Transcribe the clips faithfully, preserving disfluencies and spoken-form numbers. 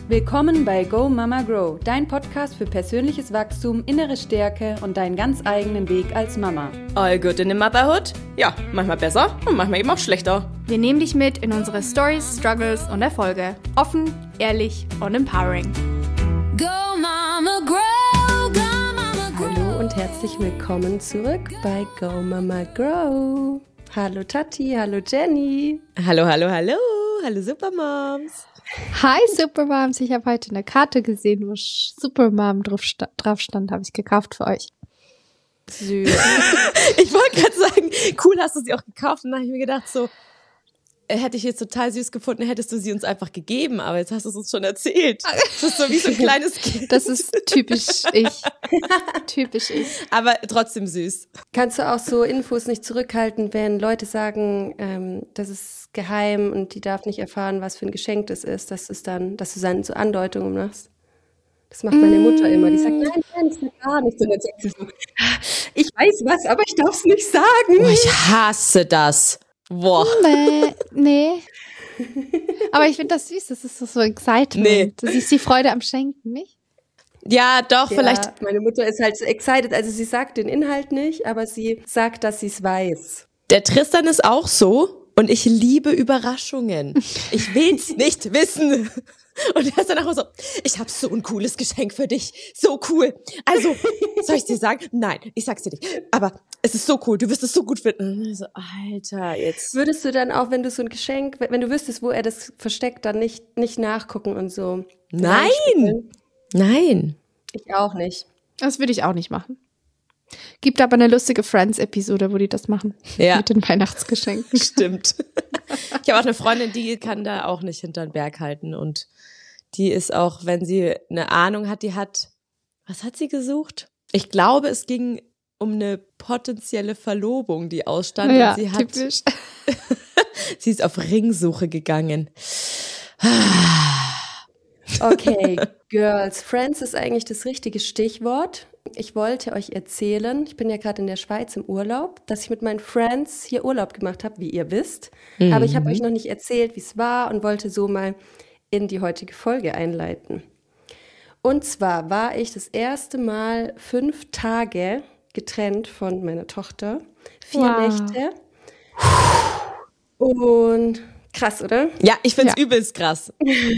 Willkommen bei Go Mama Grow, dein Podcast für persönliches Wachstum, innere Stärke und deinen ganz eigenen Weg als Mama. All good in the motherhood? Ja, manchmal besser und manchmal eben auch schlechter. Wir nehmen dich mit in unsere Stories, Struggles und Erfolge. Offen, ehrlich und empowering. Go Mama Grow, Go Mama Grow. Hallo und herzlich willkommen zurück bei Go Mama Grow. Hallo Tati, hallo Jenny. Hallo, hallo, hallo, hallo Supermoms. Hi Supermoms, ich habe heute eine Karte gesehen, wo Supermom drauf, sta- drauf stand, habe ich gekauft für euch. Süß. Ich wollte gerade sagen, cool, hast du sie auch gekauft. Und dann habe ich mir gedacht, so, äh, hätte ich jetzt total süß gefunden, hättest du sie uns einfach gegeben, aber jetzt hast du es uns schon erzählt. Das ist so wie so ein kleines Kind. Das ist typisch ich. Typisch ich. Aber trotzdem süß. Kannst du auch so Infos nicht zurückhalten, wenn Leute sagen, ähm, das ist geheim und die darf nicht erfahren, was für ein Geschenk das ist, dass, es dann, dass du dann so Andeutungen machst? Das macht meine Mutter immer. Die sagt, nein, nein, das ist gar nicht. Und dann sagt sie so, ich weiß was, aber ich darf es nicht sagen. Oh, ich hasse das. Boah. Nee, nee. Aber ich finde das süß, das ist so, so Excitement. Nee. Das ist die Freude am Schenken, nicht? Ja, doch, Ja, vielleicht. meine Mutter ist halt so excited. Also sie sagt den Inhalt nicht, aber sie sagt, dass sie es weiß. Der Tristan ist auch so und ich liebe Überraschungen. Ich will's nicht wissen. Und er ist dann auch so, ich habe so ein cooles Geschenk für dich. So cool. Also, soll ich dir sagen? Nein, ich sag's dir nicht. Aber es ist so cool, du wirst es so gut finden. Und ich so, Alter, jetzt. Würdest du dann auch, wenn du so ein Geschenk, wenn du wüsstest, wo er das versteckt, dann nicht, nicht nachgucken und so? Nein! Nein. Ich auch nicht. Das würde ich auch nicht machen. Gibt aber eine lustige Friends-Episode, wo die das machen. Ja. Mit den Weihnachtsgeschenken. Stimmt. Ich habe auch eine Freundin, die kann da auch nicht hinter den Berg halten. Und die ist auch, wenn sie eine Ahnung hat, die hat, was hat sie gesucht? Ich glaube, es ging um eine potenzielle Verlobung, die ausstand. Ja, und sie hat, typisch. sie ist auf Ringsuche gegangen. Okay, Girls. Friends ist eigentlich das richtige Stichwort. Ich wollte euch erzählen, ich bin ja gerade in der Schweiz im Urlaub, dass ich mit meinen Friends hier Urlaub gemacht habe, wie ihr wisst. Mhm. Aber ich habe euch noch nicht erzählt, wie es war und wollte so mal in die heutige Folge einleiten. Und zwar war ich das erste Mal fünf Tage getrennt von meiner Tochter. Vier Wow. Nächte. Und krass, oder? Ja, ich find's Ja. übelst krass.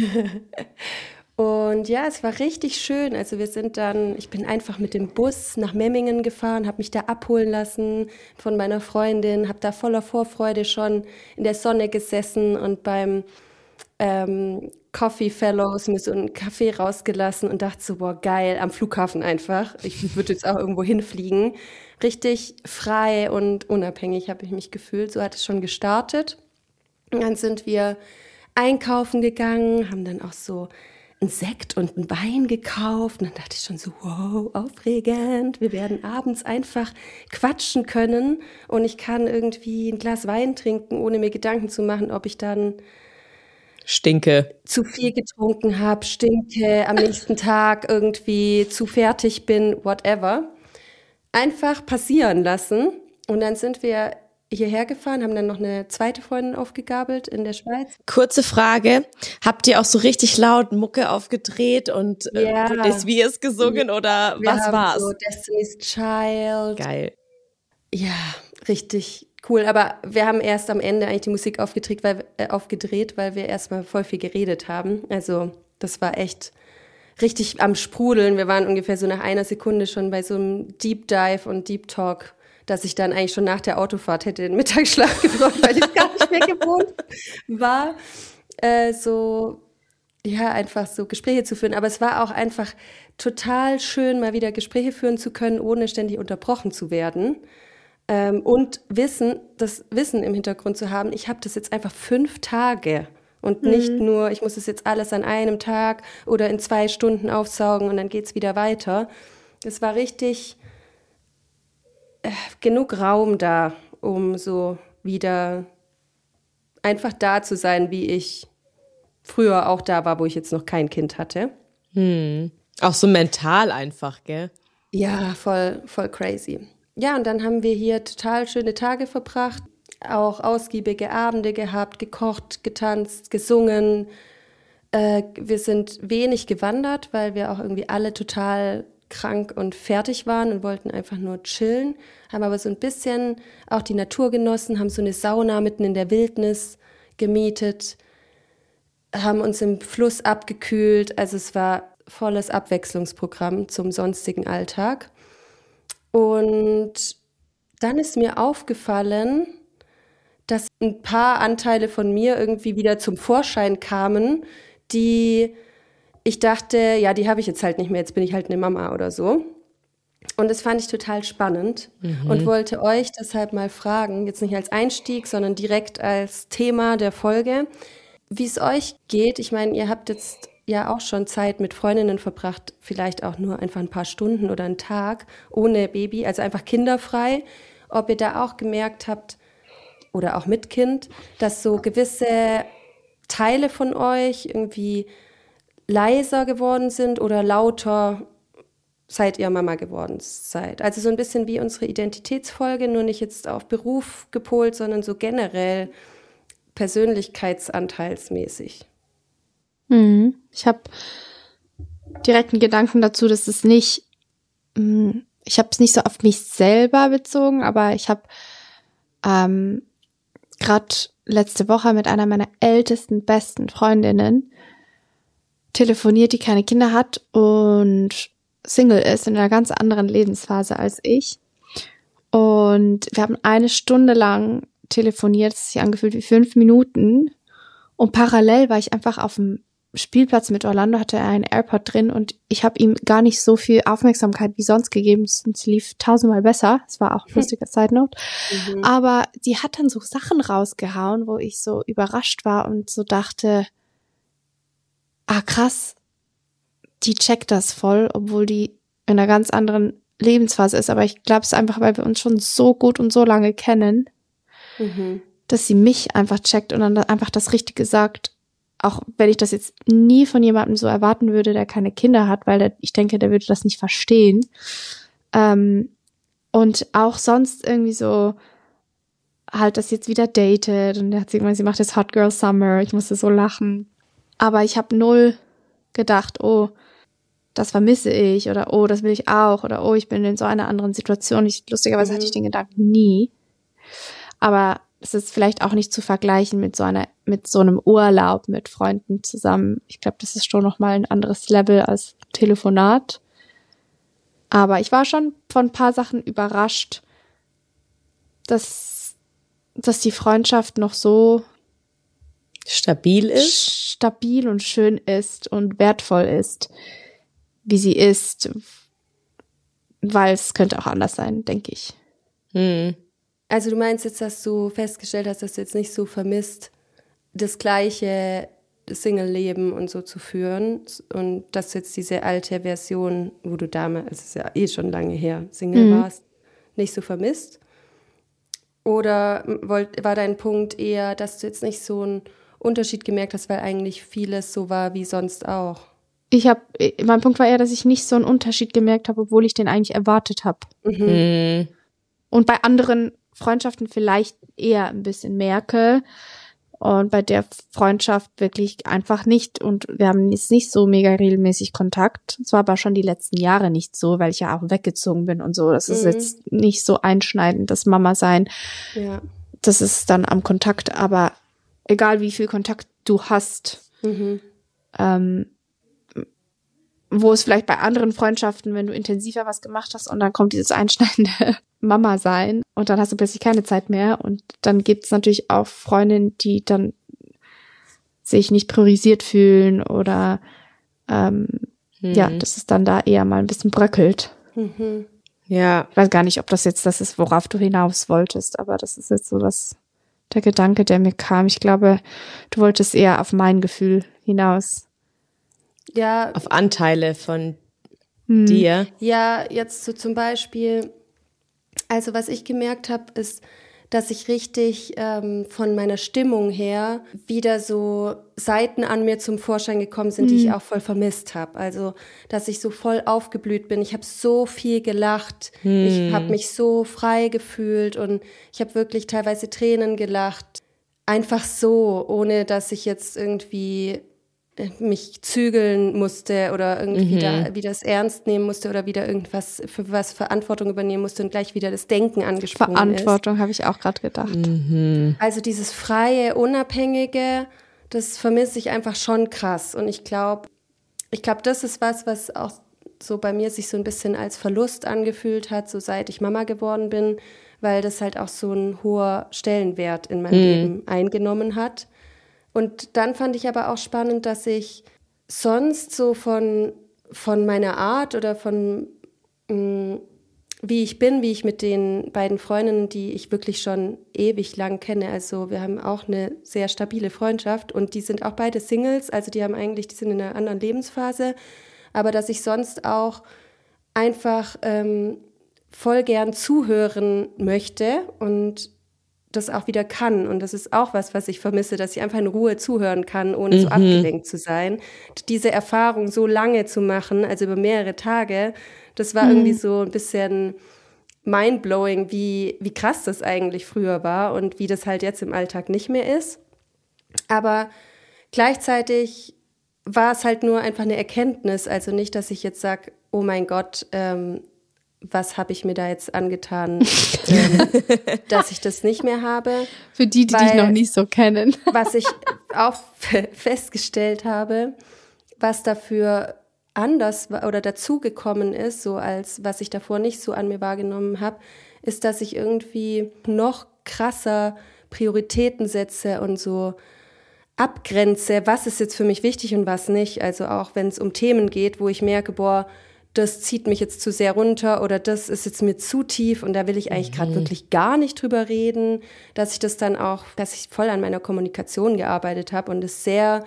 Und ja, es war richtig schön. Also wir sind dann, ich bin einfach mit dem Bus nach Memmingen gefahren, habe mich da abholen lassen von meiner Freundin, habe da voller Vorfreude schon in der Sonne gesessen und beim ähm, Coffee Fellows mir so einen Kaffee rausgelassen und dachte so, boah, geil, am Flughafen einfach. Ich würde jetzt auch irgendwo hinfliegen. Richtig frei und unabhängig habe ich mich gefühlt. So hat es schon gestartet. Und dann sind wir einkaufen gegangen, haben dann auch so einen Sekt und ein Wein gekauft. Und dann dachte ich schon so, wow, aufregend. Wir werden abends einfach quatschen können. Und ich kann irgendwie ein Glas Wein trinken, ohne mir Gedanken zu machen, ob ich dann Stinke. zu viel getrunken habe, stinke, am nächsten Tag irgendwie zu fertig bin, whatever. Einfach passieren lassen. Und dann sind wir hierher gefahren, haben dann noch eine zweite Freundin aufgegabelt in der Schweiz. Kurze Frage. Habt ihr auch so richtig laut Mucke aufgedreht und Ja. äh, Britney Spears gesungen oder Wir was haben war's? so Destiny's Child. Geil. Ja, richtig cool. Aber wir haben erst am Ende eigentlich die Musik aufgedreht, weil, äh, aufgedreht, weil wir erstmal voll viel geredet haben. Also das war echt richtig am Sprudeln. Wir waren ungefähr so nach einer Sekunde schon bei so einem Deep Dive und Deep Talk, dass ich dann eigentlich schon nach der Autofahrt hätte den Mittagsschlaf gebraucht, weil ich gar nicht mehr gewohnt war, äh, so, ja, einfach so Gespräche zu führen. Aber es war auch einfach total schön, mal wieder Gespräche führen zu können, ohne ständig unterbrochen zu werden. Ähm, und Wissen, das Wissen im Hintergrund zu haben, ich habe das jetzt einfach fünf Tage und nicht nur, ich muss das jetzt alles an einem Tag oder in zwei Stunden aufsaugen und dann geht's wieder weiter. Es war richtig äh, genug Raum da, um so wieder einfach da zu sein, wie ich früher auch da war, wo ich jetzt noch kein Kind hatte. Hm. Auch so mental einfach, gell? Ja, voll, voll crazy. Ja, und dann haben wir hier total schöne Tage verbracht, auch ausgiebige Abende gehabt, gekocht, getanzt, gesungen, Äh, wir sind wenig gewandert, weil wir auch irgendwie alle total krank und fertig waren und wollten einfach nur chillen, haben aber so ein bisschen auch die Natur genossen, haben so eine Sauna mitten in der Wildnis gemietet, haben uns im Fluss abgekühlt, also es war volles Abwechslungsprogramm zum sonstigen Alltag. Und dann ist mir aufgefallen, dass ein paar Anteile von mir irgendwie wieder zum Vorschein kamen, die ich dachte, ja, die habe ich jetzt halt nicht mehr, jetzt bin ich halt eine Mama oder so. Und das fand ich total spannend mhm. und wollte euch deshalb mal fragen, jetzt nicht als Einstieg, sondern direkt als Thema der Folge, wie es euch geht. Ich meine, ihr habt jetzt ja auch schon Zeit mit Freundinnen verbracht, vielleicht auch nur einfach ein paar Stunden oder einen Tag ohne Baby, also einfach kinderfrei. Ob ihr da auch gemerkt habt, oder auch mit Kind, dass so gewisse Teile von euch irgendwie leiser geworden sind oder lauter, seit ihr Mama geworden seid. Also so ein bisschen wie unsere Identitätsfolge, nur nicht jetzt auf Beruf gepolt, sondern so generell persönlichkeitsanteilsmäßig. Mhm. Ich habe direkt einen Gedanken dazu, dass es nicht, ich habe es nicht so auf mich selber bezogen, aber ich habe ähm, gerade letzte Woche mit einer meiner ältesten, besten Freundinnen telefoniert, die keine Kinder hat und Single ist, in einer ganz anderen Lebensphase als ich. Und wir haben eine Stunde lang telefoniert, es hat sich angefühlt wie fünf Minuten. Und parallel war ich einfach auf dem Spielplatz mit Orlando, hatte er einen AirPod drin und ich habe ihm gar nicht so viel Aufmerksamkeit wie sonst gegeben. Es lief tausendmal besser. Es war auch ein lustiger Side Note. Mhm. Aber die hat dann so Sachen rausgehauen, wo ich so überrascht war und so dachte, ah krass, die checkt das voll, obwohl die in einer ganz anderen Lebensphase ist. Aber ich glaube, es ist einfach, weil wir uns schon so gut und so lange kennen, mhm. dass sie mich einfach checkt und dann einfach das Richtige sagt. Auch wenn ich das jetzt nie von jemandem so erwarten würde, der keine Kinder hat, weil der, ich denke, der würde das nicht verstehen. Ähm, und auch sonst irgendwie so halt, dass sie jetzt wieder datet und hat sie gemeint, sie macht jetzt Hot Girl Summer. Ich musste so lachen. Aber ich habe null gedacht, oh, das vermisse ich oder oh, das will ich auch oder oh, ich bin in so einer anderen Situation. Ich, lustigerweise mhm. hatte ich den Gedanken nie. Aber es ist vielleicht auch nicht zu vergleichen mit so einer, mit so einem Urlaub mit Freunden zusammen. Ich glaube, das ist schon nochmal ein anderes Level als Telefonat. Aber ich war schon von ein paar Sachen überrascht, dass, dass die Freundschaft noch so stabil ist, stabil und schön ist und wertvoll ist, wie sie ist, weil es könnte auch anders sein, denke ich. Hm. Also du meinst jetzt, dass du festgestellt hast, dass du jetzt nicht so vermisst, das gleiche Single-Leben und so zu führen und dass du jetzt diese alte Version, wo du damals, es ist ja eh schon lange her, Single mhm. warst, nicht so vermisst? Oder wollt, war dein Punkt eher, dass du jetzt nicht so einen Unterschied gemerkt hast, weil eigentlich vieles so war wie sonst auch? Ich habe, mein Punkt war eher, dass ich nicht so einen Unterschied gemerkt habe, obwohl ich den eigentlich erwartet habe. Mhm. Mhm. Und bei anderen Freundschaften vielleicht eher ein bisschen merke und bei der Freundschaft wirklich einfach nicht und wir haben jetzt nicht so mega regelmäßig Kontakt. Es war aber schon die letzten Jahre nicht so, weil ich ja auch weggezogen bin und so. Das ist mhm. jetzt nicht so einschneidend, das Mama sein. Ja. Das ist dann am Kontakt, aber egal wie viel Kontakt du hast, mhm. ähm, wo es vielleicht bei anderen Freundschaften, wenn du intensiver was gemacht hast und dann kommt dieses einschneidende Mama sein und dann hast du plötzlich keine Zeit mehr und dann gibt es natürlich auch Freundinnen, die dann sich nicht priorisiert fühlen oder ähm, mhm. ja, dass es dann da eher mal ein bisschen bröckelt. Mhm. Ja. Ich weiß gar nicht, ob das jetzt das ist, worauf du hinaus wolltest, aber das ist jetzt so das, der Gedanke, der mir kam. Ich glaube, du wolltest eher auf mein Gefühl hinaus. Ja. Auf Anteile von hm. dir. Ja, jetzt so zum Beispiel, also was ich gemerkt habe, ist, dass ich richtig ähm, von meiner Stimmung her wieder so Seiten an mir zum Vorschein gekommen sind, hm. die ich auch voll vermisst habe. Also, dass ich so voll aufgeblüht bin. Ich habe so viel gelacht. Hm. Ich habe mich so frei gefühlt und ich habe wirklich teilweise Tränen gelacht. Einfach so, ohne dass ich jetzt irgendwie mich zügeln musste oder irgendwie Mhm. wieder, wieder es ernst nehmen musste oder wieder irgendwas für was Verantwortung übernehmen musste und gleich wieder das Denken angesprungen Verantwortung habe ich auch gerade gedacht. Mhm. ist. Also dieses freie, unabhängige, das vermisse ich einfach schon krass. Und ich glaube, ich glaube, das ist was, was auch so bei mir sich so ein bisschen als Verlust angefühlt hat, so seit ich Mama geworden bin, weil das halt auch so ein hoher Stellenwert in meinem Leben eingenommen hat. Und dann fand ich aber auch spannend, dass ich sonst so von, von meiner Art oder von mh, wie ich bin, wie ich mit den beiden Freundinnen, die ich wirklich schon ewig lang kenne, also wir haben auch eine sehr stabile Freundschaft und die sind auch beide Singles, also die haben eigentlich, die sind in einer anderen Lebensphase, aber dass ich sonst auch einfach ähm, voll gern zuhören möchte und das auch wieder kann. Und das ist auch was, was ich vermisse, dass ich einfach in Ruhe zuhören kann, ohne so abgelenkt zu sein. Diese Erfahrung so lange zu machen, also über mehrere Tage, das war irgendwie so ein bisschen mindblowing, wie, wie krass das eigentlich früher war und wie das halt jetzt im Alltag nicht mehr ist. Aber gleichzeitig war es halt nur einfach eine Erkenntnis, also nicht, dass ich jetzt sage, oh mein Gott, ähm, was habe ich mir da jetzt angetan, ähm, dass ich das nicht mehr habe. Für die, die Weil- dich noch nicht so kennen. Was ich auch fe- festgestellt habe, was dafür anders wa- oder dazugekommen ist, so als was ich davor nicht so an mir wahrgenommen habe, ist, dass ich irgendwie noch krasser Prioritäten setze und so abgrenze, was ist jetzt für mich wichtig und was nicht. Also auch wenn es um Themen geht, wo ich merke, boah, das zieht mich jetzt zu sehr runter oder das ist jetzt mir zu tief und da will ich eigentlich gerade wirklich gar nicht drüber reden, dass ich das dann auch, dass ich voll an meiner Kommunikation gearbeitet habe und es sehr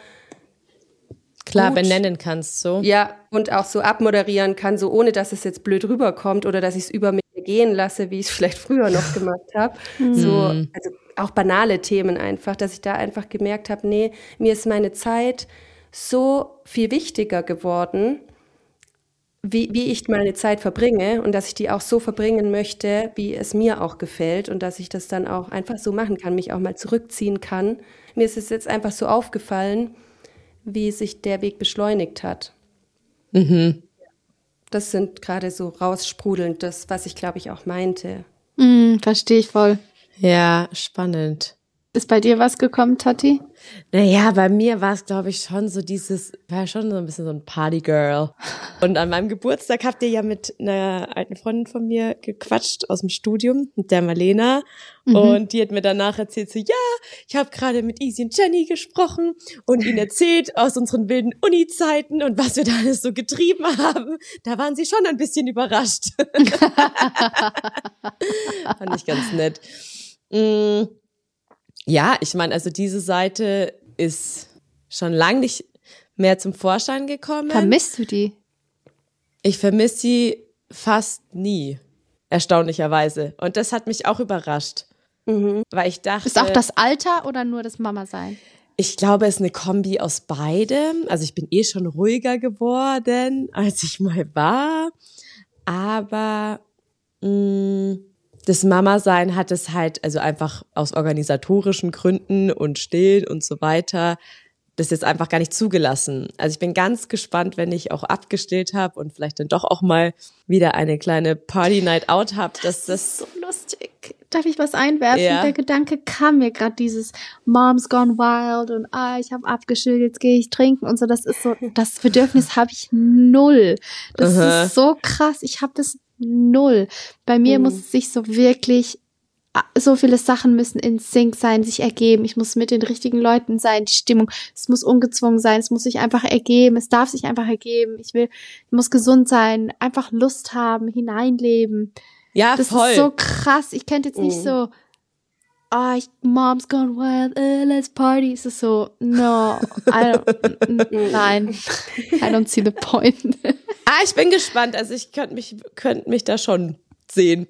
Klar Gut. benennen kannst, so. ja, und auch so abmoderieren kann, so ohne dass es jetzt blöd rüberkommt oder dass ich es über mich gehen lasse, wie ich es vielleicht früher noch gemacht habe. So, also auch banale Themen einfach, dass ich da einfach gemerkt habe, nee, mir ist meine Zeit so viel wichtiger geworden, wie, wie ich meine Zeit verbringe und dass ich die auch so verbringen möchte, wie es mir auch gefällt und dass ich das dann auch einfach so machen kann, mich auch mal zurückziehen kann. Mir ist es jetzt einfach so aufgefallen, wie sich der Weg beschleunigt hat. Mhm. Das sind gerade so raussprudelnd, das, was ich glaube ich auch meinte. Mm, verstehe ich voll. Ja, spannend. Ist bei dir was gekommen, Tati? Naja, bei mir war es, glaube ich, schon so dieses, war schon so ein bisschen so ein Partygirl. Und an meinem Geburtstag habt ihr ja mit einer alten Freundin von mir gequatscht aus dem Studium, mit der Marlena. Mhm. Und die hat mir danach erzählt, so, ja, ich habe gerade mit Easy und Jenny gesprochen und ihnen erzählt aus unseren wilden Uni-Zeiten und was wir da alles so getrieben haben. Da waren sie schon ein bisschen überrascht. Fand ich ganz nett. Mm. Ja, ich meine, also diese Seite ist schon lange nicht mehr zum Vorschein gekommen. Vermisst du die? Ich vermisse sie fast nie, erstaunlicherweise. Und das hat mich auch überrascht, weil ich dachte, Ist auch das Alter oder nur das Mama-Sein? ich glaube, es ist eine Kombi aus beidem. Also ich bin eh schon ruhiger geworden, als ich mal war. Aber mh, das Mama-Sein hat es halt, also einfach aus organisatorischen Gründen und Stillen und so weiter, das jetzt einfach gar nicht zugelassen. Also ich bin ganz gespannt, wenn ich auch abgestillt habe und vielleicht dann doch auch mal wieder eine kleine Party-Night-Out habe, dass das... So lustig. Darf ich was einwerfen? Ja. Der Gedanke kam mir gerade, dieses Mom's gone wild und ah, ich habe abgestillt, jetzt gehe ich trinken und so. Das ist so, das Bedürfnis habe ich null. Das Aha. ist so krass. Ich habe das null. Bei mir muss es sich so wirklich, so viele Sachen müssen in Sync sein, sich ergeben. Ich muss mit den richtigen Leuten sein, die Stimmung. Es muss ungezwungen sein, es muss sich einfach ergeben. Es darf sich einfach ergeben. Ich will, ich muss gesund sein, einfach Lust haben, hineinleben. Ja, Das voll. ist so krass. Ich könnte jetzt nicht so, oh, ich, Mom's gone wild, uh, let's party. Es ist so, no, I don't, n- n- nein, I don't see the point. Ah, ich bin gespannt. Also ich könnte mich, könnte mich da schon sehen.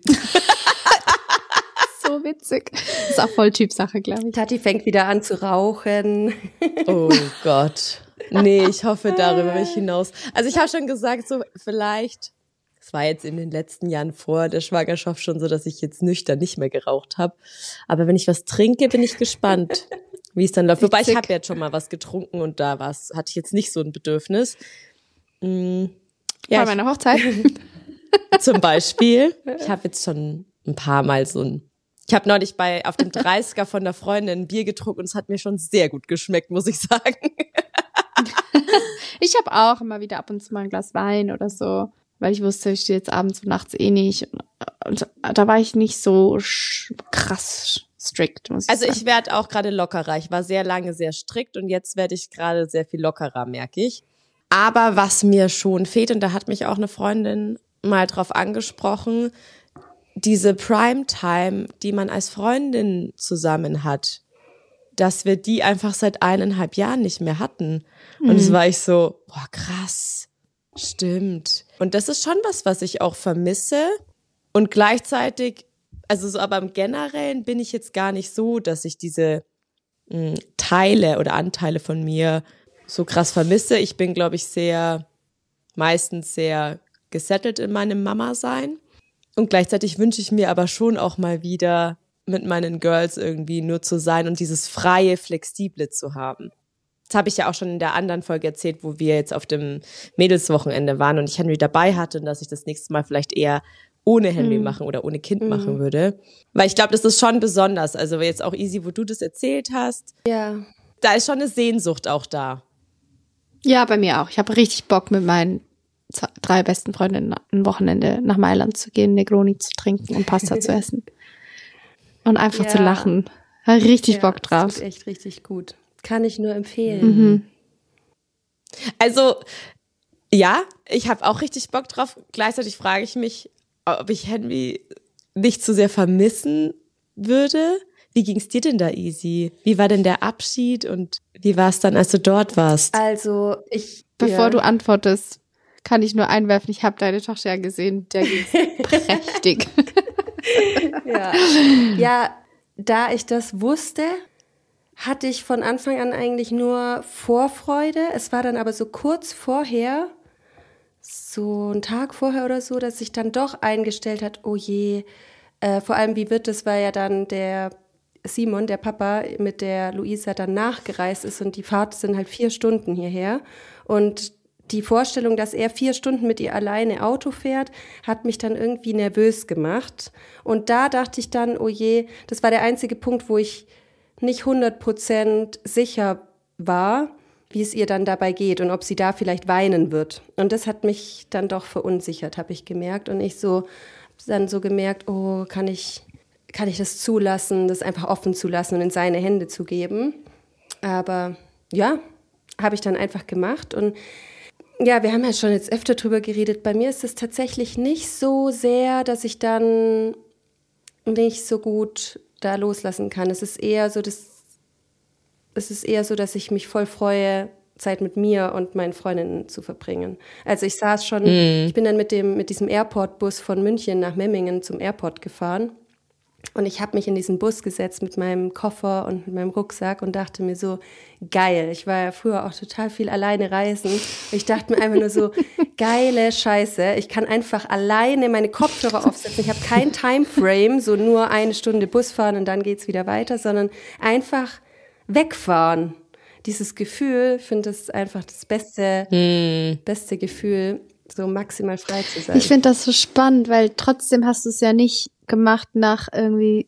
So witzig. Das ist auch voll Typsache, glaube ich. Tati fängt wieder an zu rauchen. Oh Gott. Nee, ich hoffe, darüber will ich hinaus. Also ich habe schon gesagt, so vielleicht, es war jetzt in den letzten Jahren vor der Schwangerschaft schon so, dass ich jetzt nüchtern nicht mehr geraucht habe. Aber wenn ich was trinke, bin ich gespannt, wie es dann läuft. Wobei ich Witzig. habe jetzt schon mal was getrunken und da war's, hatte ich jetzt nicht so ein Bedürfnis. Mm, Bei ja, meiner Hochzeit. ich, zum Beispiel. Ich habe jetzt schon ein paar Mal so ein Ich habe neulich bei auf dem dreißiger von der Freundin ein Bier getrunken und es hat mir schon sehr gut geschmeckt, muss ich sagen. Ich habe auch immer wieder ab und zu mal ein Glas Wein oder so, weil ich wusste, ich stehe jetzt abends und nachts eh nicht. Und, und da war ich nicht so sch- krass strikt, muss ich Also sagen. ich werde auch gerade lockerer. Ich war sehr lange sehr strikt und jetzt werde ich gerade sehr viel lockerer, merke ich. Aber was mir schon fehlt, und da hat mich auch eine Freundin mal drauf angesprochen, diese Primetime, die man als Freundin zusammen hat, dass wir die einfach seit eineinhalb Jahren nicht mehr hatten. Und es war ich so, boah, krass, stimmt. Und das ist schon was, was ich auch vermisse. Und gleichzeitig, also so, aber im Generellen bin ich jetzt gar nicht so, dass ich diese mh, Teile oder Anteile von mir so krass vermisse. Ich bin, glaube ich, sehr, meistens sehr gesettelt in meinem Mama-Sein. Und gleichzeitig wünsche ich mir aber schon auch mal wieder mit meinen Girls irgendwie nur zu sein und dieses freie, flexible zu haben. Das habe ich ja auch schon in der anderen Folge erzählt, wo wir jetzt auf dem Mädelswochenende waren und ich Henry dabei hatte und dass ich das nächste Mal vielleicht eher ohne Henry mhm. machen oder ohne Kind mhm. machen würde. Weil ich glaube, das ist schon besonders. Also jetzt auch easy, wo du das erzählt hast. Ja. Da ist schon eine Sehnsucht auch da. Ja, bei mir auch. Ich habe richtig Bock, mit meinen zwei, drei besten Freundinnen ein Wochenende nach Mailand zu gehen, Negroni zu trinken und Pasta zu essen. Und einfach ja. zu lachen. Habe richtig ja, Bock drauf. Das ist echt richtig gut. Kann ich nur empfehlen. Mhm. Also, ja, ich habe auch richtig Bock drauf. Gleichzeitig frage ich mich, ob ich Henry nicht zu sehr vermissen würde. Wie ging's dir denn da, Easy? Wie war denn der Abschied und wie war es dann, als du dort warst? Also, ich... Bevor ja. du antwortest, kann ich nur einwerfen, ich habe deine Tochter ja gesehen, der ging's prächtig. Ja. ja, da ich das wusste, hatte ich von Anfang an eigentlich nur Vorfreude. Es war dann aber so kurz vorher, so einen Tag vorher oder so, dass sich dann doch eingestellt hat, oh je, äh, vor allem wie wird es, weil ja dann der Simon, der Papa, mit der Luisa dann nachgereist ist und die Fahrt sind halt vier Stunden hierher und die Vorstellung, dass er vier Stunden mit ihr alleine Auto fährt, hat mich dann irgendwie nervös gemacht. Und da dachte ich dann, oh je, das war der einzige Punkt, wo ich nicht hundert Prozent sicher war, wie es ihr dann dabei geht und ob sie da vielleicht weinen wird. Und das hat mich dann doch verunsichert, habe ich gemerkt. Und ich so dann so gemerkt, oh, kann ich, kann ich das zulassen, das einfach offen zu lassen und in seine Hände zu geben. Aber ja, habe ich dann einfach gemacht. Und ja, wir haben ja schon jetzt öfter drüber geredet. Bei mir ist es tatsächlich nicht so sehr, dass ich dann nicht so gut da loslassen kann. Es ist eher so, dass, es ist eher so, dass ich mich voll freue, Zeit mit mir und meinen Freundinnen zu verbringen. Also ich saß schon, mm. ich bin dann mit dem mit diesem Airport-Bus von München nach Memmingen zum Airport gefahren. Und ich habe mich in diesen Bus gesetzt mit meinem Koffer und mit meinem Rucksack und dachte mir so, geil. Ich war ja früher auch total viel alleine reisen. Ich dachte mir einfach nur so, geile Scheiße. Ich kann einfach alleine meine Kopfhörer aufsetzen. Ich habe kein Timeframe, so nur eine Stunde Bus fahren und dann geht's wieder weiter, sondern einfach wegfahren. Dieses Gefühl, ich finde das einfach das beste, hm. beste Gefühl, so maximal frei zu sein. Ich finde das so spannend, weil trotzdem hast du es ja nicht gemacht nach irgendwie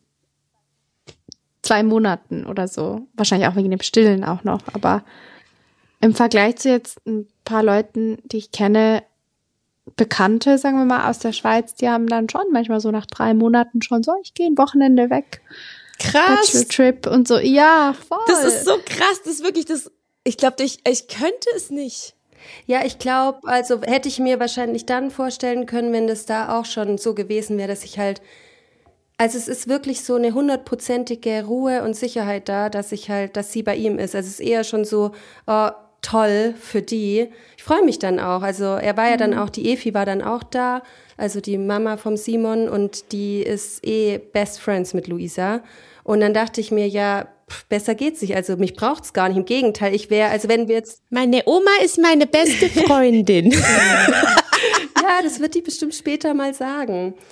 zwei Monaten oder so. Wahrscheinlich auch wegen dem Stillen auch noch. Aber im Vergleich zu jetzt ein paar Leuten, die ich kenne, Bekannte, sagen wir mal, aus der Schweiz, die haben dann schon manchmal so nach drei Monaten schon so, ich gehe ein Wochenende weg. Krass. Bachelor-Trip und so. Ja, voll. Das ist so krass. Das ist wirklich das, ich glaube, ich, ich könnte es nicht. Ja, ich glaube, also hätte ich mir wahrscheinlich dann vorstellen können, wenn das da auch schon so gewesen wäre, dass ich halt, also es ist wirklich so eine hundertprozentige Ruhe und Sicherheit da, dass ich halt, dass sie bei ihm ist. Also es ist eher schon so, oh, toll für die. Ich freue mich dann auch. Also er war ja dann auch, die Efi war dann auch da, also die Mama vom Simon und die ist eh Best Friends mit Luisa. Und dann dachte ich mir, ja, pff, besser geht's nicht. Also mich braucht's gar nicht. Im Gegenteil, ich wäre, also wenn wir jetzt... Meine Oma ist meine beste Freundin. Ja, das wird die bestimmt später mal sagen.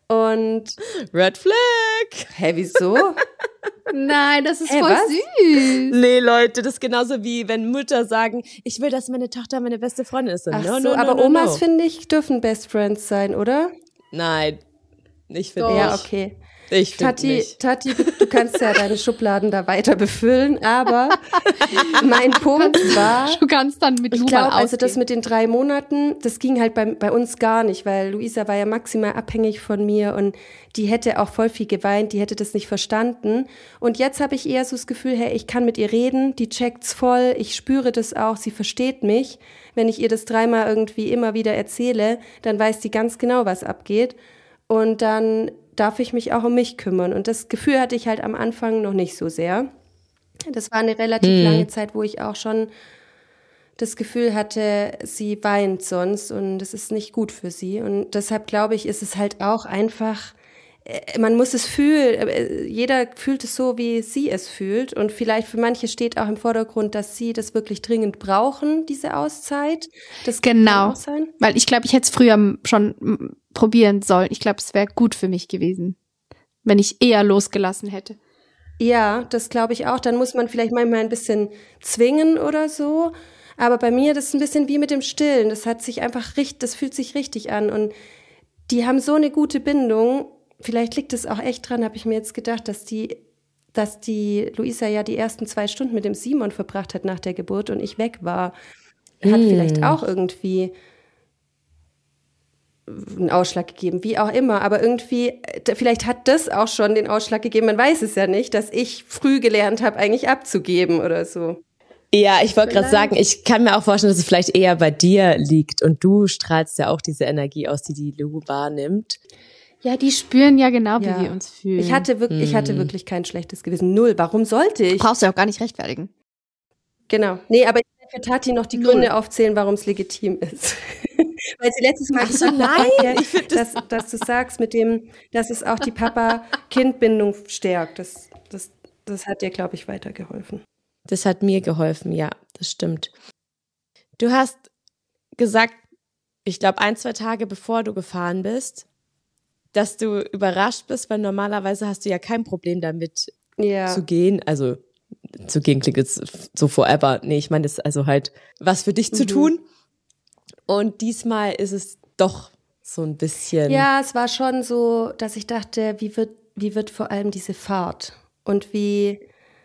Und Red Flag. hä, wieso? Nein, das ist Hä, voll was? süß. Nee, Leute, das ist genauso wie wenn Mütter sagen, ich will, dass meine Tochter meine beste Freundin ist. Ach no, so, no, aber no, no, Omas, no. finde ich, dürfen Best Friends sein, oder? Nein, ich finde Doch. nicht. Ja, okay. Ich finde Tati, nicht. Tati, du kannst ja deine Schubladen da weiter befüllen, aber mein Punkt war, Du kannst dann mit ich Lu glaube, mal also das ausgehen. mit den drei Monaten, das ging halt bei, bei uns gar nicht, weil Luisa war ja maximal abhängig von mir und die hätte auch voll viel geweint, die hätte das nicht verstanden. Und jetzt habe ich eher so das Gefühl, hey, ich kann mit ihr reden, die checkt's voll, ich spüre das auch, sie versteht mich. Wenn ich ihr das dreimal irgendwie immer wieder erzähle, dann weiß die ganz genau, was abgeht. Und dann darf ich mich auch um mich kümmern. Und das Gefühl hatte ich halt am Anfang noch nicht so sehr. Das war eine relativ Mhm. lange Zeit, wo ich auch schon das Gefühl hatte, sie weint sonst und das ist nicht gut für sie. Und deshalb glaube ich, ist es halt auch einfach, äh, man muss es fühlen, äh, jeder fühlt es so, wie sie es fühlt. Und vielleicht für manche steht auch im Vordergrund, dass sie das wirklich dringend brauchen, diese Auszeit. Das kann Genau. auch sein. Weil ich glaube, ich hätte es früher schon mm, probieren sollen. Ich glaube, es wäre gut für mich gewesen, wenn ich eher losgelassen hätte. Ja, das glaube ich auch. Dann muss man vielleicht manchmal ein bisschen zwingen oder so. Aber bei mir, das ist ein bisschen wie mit dem Stillen. Das hat sich einfach richtig, das fühlt sich richtig an. Und die haben so eine gute Bindung. Vielleicht liegt es auch echt dran, habe ich mir jetzt gedacht, dass die, dass die Luisa ja die ersten zwei Stunden mit dem Simon verbracht hat nach der Geburt und ich weg war. Hat Mm. vielleicht auch irgendwie einen Ausschlag gegeben, wie auch immer. Aber irgendwie, äh, vielleicht hat das auch schon den Ausschlag gegeben, man weiß es ja nicht, dass ich früh gelernt habe, eigentlich abzugeben oder so. Ja, ich wollte gerade sagen, ich kann mir auch vorstellen, dass es vielleicht eher bei dir liegt und du strahlst ja auch diese Energie aus, die die Lu wahrnimmt. Ja, die spüren ja genau, wie Ja. wir uns fühlen. Ich hatte, wirklich, ich hatte wirklich kein schlechtes Gewissen. Null. Warum sollte ich? Brauchst du ja auch gar nicht rechtfertigen. Genau. Nee, aber ich will für Tati noch die Null. Gründe aufzählen, warum es legitim ist. Weil sie letztes Mal Ach so, gesagt hat, nein, Antje, ich find das- dass, dass du sagst, mit dem, dass es auch die Papa-Kind-Bindung stärkt. Das, das, das hat dir, glaube ich, weitergeholfen. Das hat mir geholfen, ja, das stimmt. Du hast gesagt, ich glaube ein, zwei Tage bevor du gefahren bist, dass du überrascht bist, weil normalerweise hast du ja kein Problem damit Ja. zu gehen. Also zu gehen klingt jetzt so forever. Nee, ich meine, das ist also halt was für dich zu tun. Und diesmal ist es doch so ein bisschen. Ja, es war schon so, dass ich dachte, wie wird, wie wird vor allem diese Fahrt? Und wie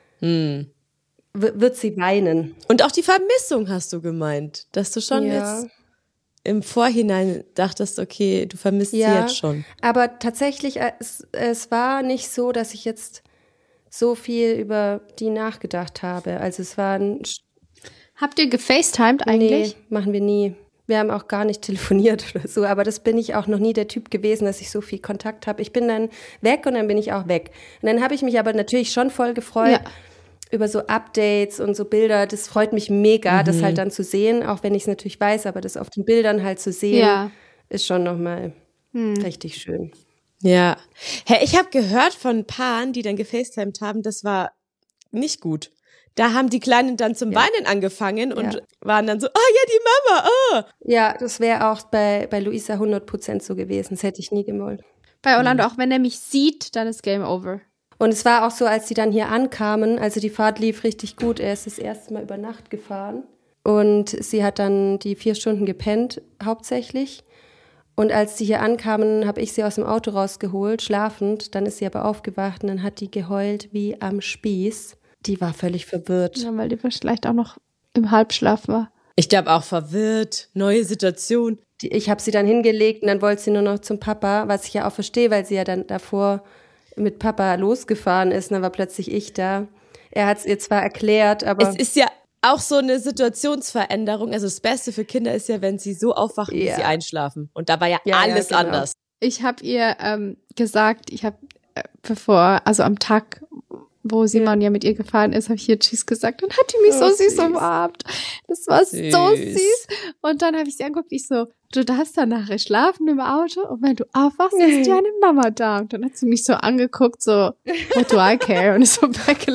Hm. w- wird sie weinen? Und auch die Vermissung hast du gemeint, dass du schon Ja. jetzt im Vorhinein dachtest, okay, du vermisst sie jetzt schon. Aber tatsächlich, äh, es, es war nicht so, dass ich jetzt so viel über die nachgedacht habe. Also es war ein, Habt ihr gefacetimed eigentlich? nee, machen wir nie. Wir haben auch gar nicht telefoniert oder so, aber das bin ich auch noch nie der Typ gewesen, dass ich so viel Kontakt habe. Ich bin dann weg und dann bin ich auch weg. Und dann habe ich mich aber natürlich schon voll gefreut Ja. über so Updates und so Bilder. Das freut mich mega, Mhm. das halt dann zu sehen, auch wenn ich es natürlich weiß, aber das auf den Bildern halt zu sehen, Ja. Hm. ist schon nochmal richtig schön. Ja. Hey, ich habe gehört von Paaren, die dann gefacetimed haben, das war nicht gut. Da haben die Kleinen dann zum Ja. Weinen angefangen und Ja. waren dann so, ah ja, die Mama, ah. Ja, das wäre auch bei, bei Luisa hundert Prozent so gewesen. Das hätte ich nie gewollt. Bei Orlando, auch wenn er mich sieht, dann ist Game Over. Und es war auch so, als sie dann hier ankamen, also die Fahrt lief richtig gut. Er ist das erste Mal über Nacht gefahren und sie hat dann die vier Stunden gepennt, hauptsächlich. Und als sie hier ankamen, habe ich sie aus dem Auto rausgeholt, schlafend. Dann ist sie aber aufgewacht und dann hat die geheult wie am Spieß. Die war völlig verwirrt. Ja, weil die vielleicht auch noch im Halbschlaf war. Ich glaube auch verwirrt, neue Situation. Die, ich habe sie dann hingelegt und dann wollte sie nur noch zum Papa, was ich ja auch verstehe, weil sie ja dann davor mit Papa losgefahren ist. Und dann war plötzlich ich da. Er hat es ihr zwar erklärt, aber Es ist ja auch so eine Situationsveränderung. Also das Beste für Kinder ist ja, wenn sie so aufwachen, wie Ja. sie einschlafen. Und da war ja, Ja, ja, alles genau. anders. Ich habe ihr ähm, gesagt, ich habe äh, bevor, also am Tag, wo Simon ja. mit ihr gefahren ist, habe ich ihr Tschüss gesagt und hat die mich Oh, so süß süß. umarmt. Das war so Süß. süß. Und dann habe ich sie angeguckt, ich so, du darfst dann nachher schlafen im Auto und wenn du aufwachst, ist deine Mama da. Und dann hat sie mich so angeguckt, so, what do I care? Und ist so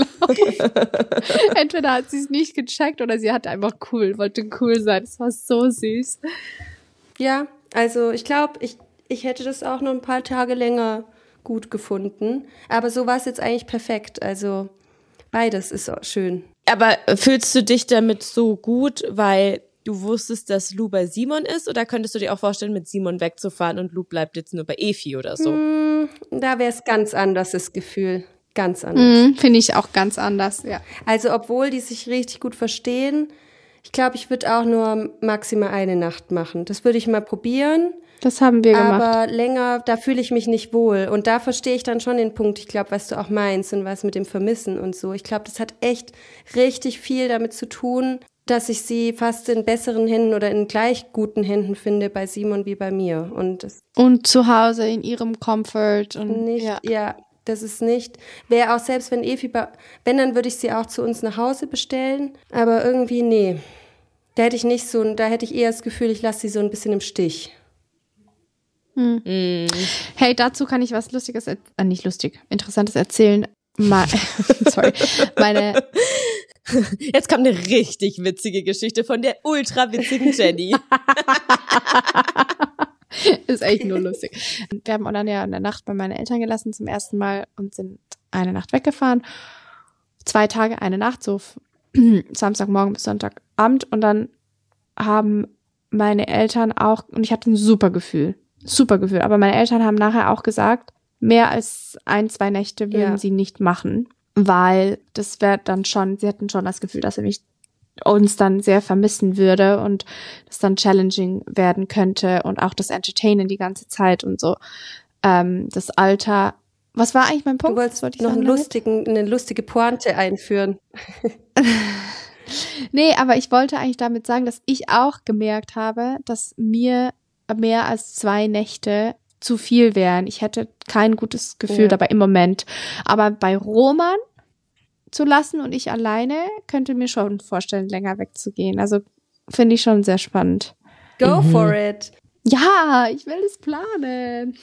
weggelaufen. Entweder hat sie es nicht gecheckt oder sie hat einfach cool, wollte cool sein. Das war so süß. ja, also ich glaube, ich, ich hätte das auch noch ein paar Tage länger gut gefunden. Aber so war es jetzt eigentlich perfekt. Also beides ist auch schön. Aber fühlst du dich damit so gut, weil du wusstest, dass Lou bei Simon ist? Oder könntest du dir auch vorstellen, mit Simon wegzufahren und Lou bleibt jetzt nur bei Efi oder so? Hm, da wäre es ganz anders, das Gefühl. Ganz anders. Mhm, finde ich auch ganz anders, ja. Also obwohl die sich richtig gut verstehen, ich glaube, ich würde auch nur maximal eine Nacht machen. Das würde ich mal probieren. Das haben wir gemacht. Aber länger, da fühle ich mich nicht wohl. Und da verstehe ich dann schon den Punkt, ich glaube, was du auch meinst und was mit dem Vermissen und so. Ich glaube, das hat echt richtig viel damit zu tun, dass ich sie fast in besseren Händen oder in gleich guten Händen finde bei Simon wie bei mir. Und, das und zu Hause in ihrem Comfort. Und nicht, ja. ja, das ist nicht, wäre auch selbst wenn Efi, bei, wenn, dann würde ich sie auch zu uns nach Hause bestellen. Aber irgendwie, nee, da hätte ich nicht so, da hätte ich eher das Gefühl, ich lasse sie so ein bisschen im Stich. Hm. Mm. Hey, dazu kann ich was Lustiges, äh, nicht lustig, Interessantes erzählen. Ma- Sorry, meine... Jetzt kommt eine richtig witzige Geschichte von der ultra witzigen Jenny. Ist echt nur lustig. Wir haben Olan ja in der Nacht bei meinen Eltern gelassen zum ersten Mal und sind eine Nacht weggefahren. Zwei Tage, eine Nacht, so Samstagmorgen bis Sonntagabend. Und dann haben meine Eltern auch, und ich hatte ein super Gefühl, super Gefühl, aber meine Eltern haben nachher auch gesagt, mehr als ein, zwei Nächte würden Ja. sie nicht machen, weil das wäre dann schon, sie hätten schon das Gefühl, dass er mich uns dann sehr vermissen würde und das dann challenging werden könnte und auch das Entertainen die ganze Zeit und so. Ähm, das Alter, was war eigentlich mein Punkt? Du wolltest Was wollte ich noch sagen einen damit? lustigen, eine lustige Pointe einführen. Nee, aber ich wollte eigentlich damit sagen, dass ich auch gemerkt habe, dass mir mehr als zwei Nächte zu viel wären. Ich hätte kein gutes Gefühl Ja. dabei im Moment. Aber bei Roman zu lassen und ich alleine, könnte mir schon vorstellen, länger wegzugehen. Also finde ich schon sehr spannend. Go Mhm. for it. Ja, ich will es planen.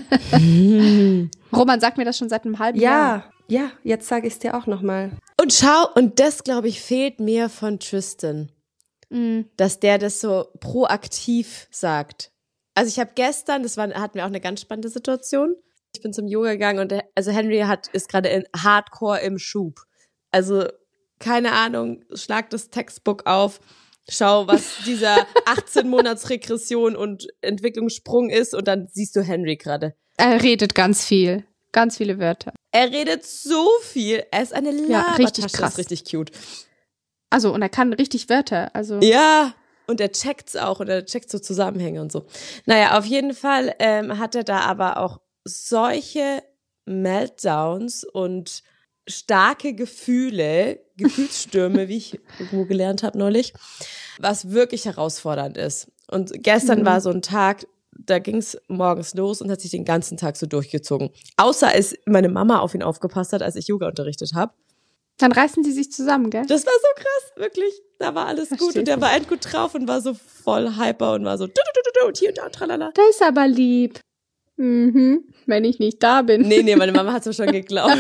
Roman sagt mir das schon seit einem halben Jahr. Ja, ja, jetzt sage ich es dir auch nochmal. Und schau, und das, glaube ich, fehlt mir von Tristan, Mhm. dass der das so proaktiv sagt. Also ich habe gestern, das war, hatten wir auch eine ganz spannende Situation. Ich bin zum Yoga gegangen und der, also Henry hat ist gerade in Hardcore im Schub. Also keine Ahnung, schlag das Textbook auf, schau, was dieser achtzehn Monats Regression und Entwicklungssprung ist und dann siehst du Henry gerade. Er redet ganz viel. Ganz viele Wörter. Er redet so viel, er ist eine Ja, Labertasche, richtig krass. ist richtig cute. Also, und er kann richtig Wörter. Also, Ja, und er checkt's auch und er checkt so Zusammenhänge und so. Naja, auf jeden Fall ähm, hat er da aber auch solche Meltdowns und starke Gefühle, Gefühlsstürme, wie ich irgendwo gelernt habe neulich, was wirklich herausfordernd ist. Und gestern Mhm. war so ein Tag, da ging's morgens los und hat sich den ganzen Tag so durchgezogen. Außer als meine Mama auf ihn aufgepasst hat, als ich Yoga unterrichtet habe. dann reißen sie sich zusammen, gell? Das war so krass, wirklich. Da war alles gut Verstehst und der du? war echt gut drauf und war so voll hyper und war so du, du, du, du, du, und hier und da, tralala. Das ist aber lieb. Mhm. Wenn ich nicht da bin. Nee, nee, meine Mama hat's mir schon geglaubt.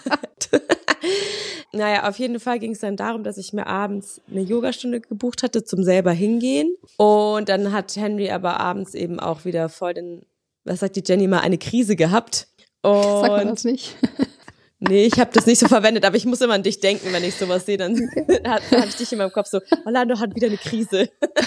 Naja, auf jeden Fall ging es dann darum, dass ich mir abends eine Yogastunde gebucht hatte zum selber hingehen. Und dann hat Henry aber abends eben auch wieder voll den, was sagt die Jenny mal, eine Krise gehabt. Sag mal Und das nicht. nee, ich habe das nicht so verwendet, aber ich muss immer an dich denken, wenn ich sowas sehe, dann habe hab ich dich in meinem Kopf so, Orlando hat wieder eine Krise.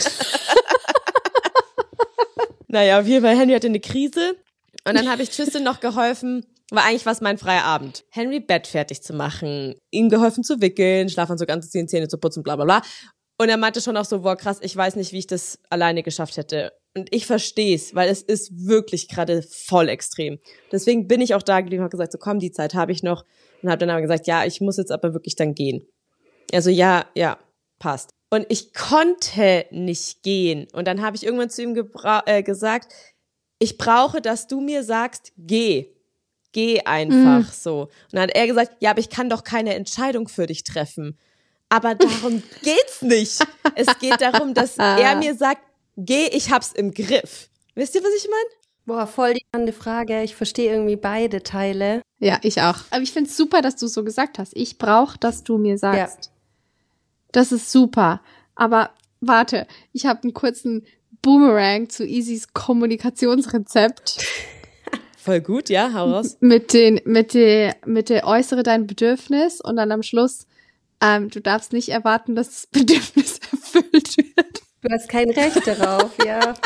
Naja, auf jeden Fall, Henry hatte eine Krise. Und dann habe ich Tristan noch geholfen, war eigentlich was mein freier Abend. Henry Bett fertig zu machen, ihm geholfen zu wickeln, Schlafanzug anzuziehen, Zähne zu putzen, bla bla bla. Und er meinte schon auch so, boah krass, ich weiß nicht, wie ich das alleine geschafft hätte. Und ich verstehe es, weil es ist wirklich gerade voll extrem. Deswegen bin ich auch da geblieben und habe gesagt, so komm, die Zeit habe ich noch. Und habe dann aber gesagt, ja, ich muss jetzt aber wirklich dann gehen. Also ja, ja, passt. Und ich konnte nicht gehen. Und dann habe ich irgendwann zu ihm gebra- äh, gesagt, ich brauche, dass du mir sagst, geh. Geh einfach so. Und dann hat er gesagt, ja, aber ich kann doch keine Entscheidung für dich treffen. Aber darum geht's nicht. Es geht darum, dass er mir sagt, geh, ich hab's im Griff. Wisst ihr, was ich meine? Boah, voll die spannende Frage. Ich verstehe irgendwie beide Teile. Ja, ich auch. Aber ich finde es super, dass du es so gesagt hast. Ich brauche, dass du mir sagst. Das ist super. Aber warte, ich habe einen kurzen Boomerang zu Easys Kommunikationsrezept. Voll gut, ja, hau raus. Mit den, mit der, mit der äußere dein Bedürfnis und dann am Schluss, ähm, du darfst nicht erwarten, dass das Bedürfnis erfüllt wird. Du hast kein Recht darauf, ja.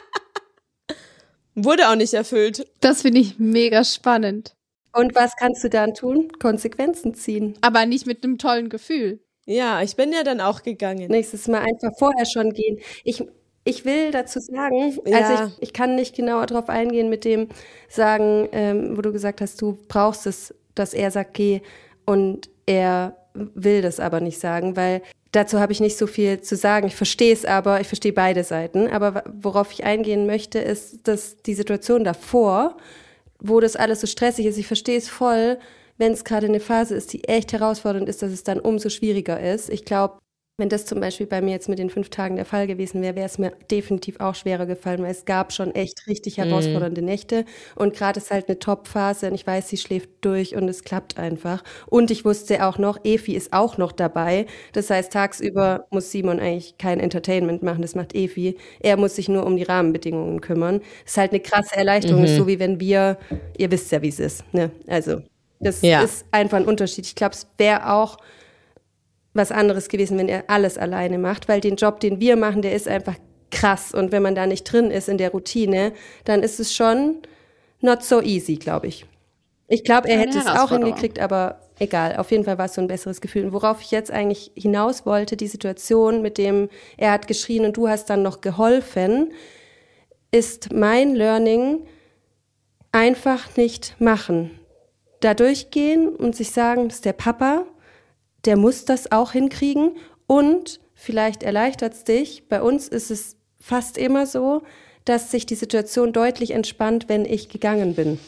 Wurde auch nicht erfüllt. Das finde ich mega spannend. Und was kannst du dann tun? Konsequenzen ziehen. Aber nicht mit einem tollen Gefühl. Ja, ich bin ja dann auch gegangen. Nächstes Mal einfach vorher schon gehen. Ich, ich will dazu sagen, Ja. also ich, ich kann nicht genauer drauf eingehen mit dem Sagen, ähm, wo du gesagt hast, du brauchst es, dass er sagt, geh, und er will das aber nicht sagen, weil dazu habe ich nicht so viel zu sagen. Ich verstehe es aber, ich verstehe beide Seiten. Aber worauf ich eingehen möchte, ist, dass die Situation davor, wo das alles so stressig ist, ich verstehe es voll, wenn es gerade eine Phase ist, die echt herausfordernd ist, dass es dann umso schwieriger ist. Ich glaube, wenn das zum Beispiel bei mir jetzt mit den fünf Tagen der Fall gewesen wäre, wäre es mir definitiv auch schwerer gefallen, weil es gab schon echt richtig herausfordernde Nächte. Und gerade ist halt eine Top-Phase und ich weiß, sie schläft durch und es klappt einfach. Und ich wusste auch noch, Efi ist auch noch dabei. Das heißt, tagsüber muss Simon eigentlich kein Entertainment machen, das macht Efi. Er muss sich nur um die Rahmenbedingungen kümmern. Das ist halt eine krasse Erleichterung, ist so wie wenn wir, ihr wisst ja, wie es ist, ne? Also, das Ja. ist einfach ein Unterschied. Ich glaube, es wäre auch was anderes gewesen, wenn er alles alleine macht, weil den Job, den wir machen, der ist einfach krass. Und wenn man da nicht drin ist in der Routine, dann ist es schon not so easy, glaube ich. Ich glaube, er Eine hätte es auch Herausforderung. hingekriegt, aber egal. Auf jeden Fall war es so ein besseres Gefühl. Und worauf ich jetzt eigentlich hinaus wollte, die Situation, mit dem er hat geschrien und du hast dann noch geholfen, ist mein Learning: einfach nicht machen. Da durchgehen und sich sagen, das ist der Papa, der muss das auch hinkriegen, und vielleicht erleichtert es dich. Bei uns ist es fast immer so, dass sich die Situation deutlich entspannt, wenn ich gegangen bin.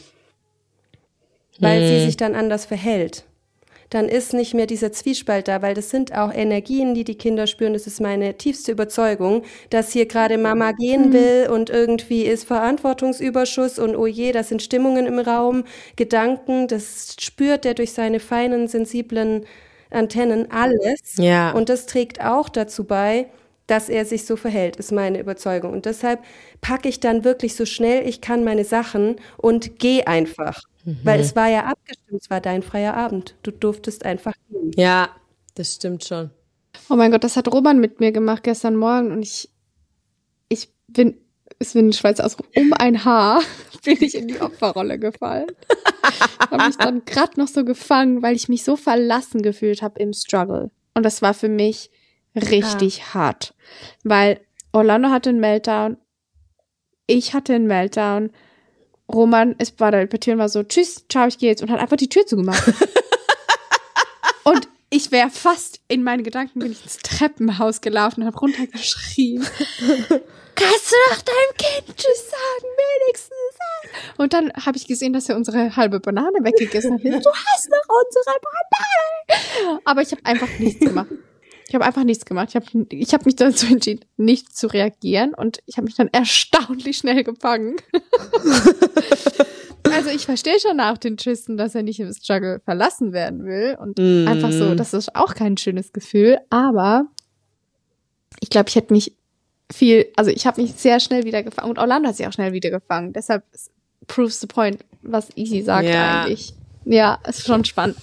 Weil sie sich dann anders verhält. Dann ist nicht mehr dieser Zwiespalt da, weil das sind auch Energien, die die Kinder spüren. Das ist meine tiefste Überzeugung, dass hier gerade Mama gehen will und irgendwie ist Verantwortungsüberschuss und oh je, das sind Stimmungen im Raum, Gedanken, das spürt er durch seine feinen, sensiblen Antennen alles. Ja. Und das trägt auch dazu bei, dass er sich so verhält, ist meine Überzeugung. Und deshalb packe ich dann wirklich so schnell ich kann meine Sachen und gehe einfach. Weil es war ja abgestimmt, es war dein freier Abend. Du durftest einfach gehen. Ja, das stimmt schon. Oh mein Gott, das hat Roman mit mir gemacht gestern Morgen und ich, ich bin, es wird ein Schweizer Ausdruck, um ein Haar bin ich in die Opferrolle gefallen. Habe mich dann gerade noch so gefangen, weil ich mich so verlassen gefühlt habe im Struggle. Und das war für mich richtig hart. Weil Orlando hatte einen Meltdown, ich hatte einen Meltdown, Roman ist bei der Tür und war so, tschüss, ciao, ich gehe jetzt, und hat einfach die Tür zugemacht. Und ich wäre fast, in meinen Gedanken bin ich ins Treppenhaus gelaufen und habe runtergeschrien. Kannst du doch deinem Kind tschüss sagen, wenigstens. Und dann habe ich gesehen, dass er unsere halbe Banane weggegessen hat. Du hast noch unsere Banane. Aber ich habe einfach nichts gemacht. Ich habe einfach nichts gemacht. Ich habe ich hab mich dazu entschieden, nicht zu reagieren. Und ich habe mich dann erstaunlich schnell gefangen. Also ich verstehe schon nach den Tschüssen, dass er nicht im Struggle verlassen werden will. Und Mm. einfach so, das ist auch kein schönes Gefühl. Aber ich glaube, ich hätte mich viel, also ich habe mich sehr schnell wieder gefangen. Und Orlando hat sich auch schnell wieder gefangen. Deshalb proves the point, was Easy sagt Ja. eigentlich. Ja, ist schon spannend.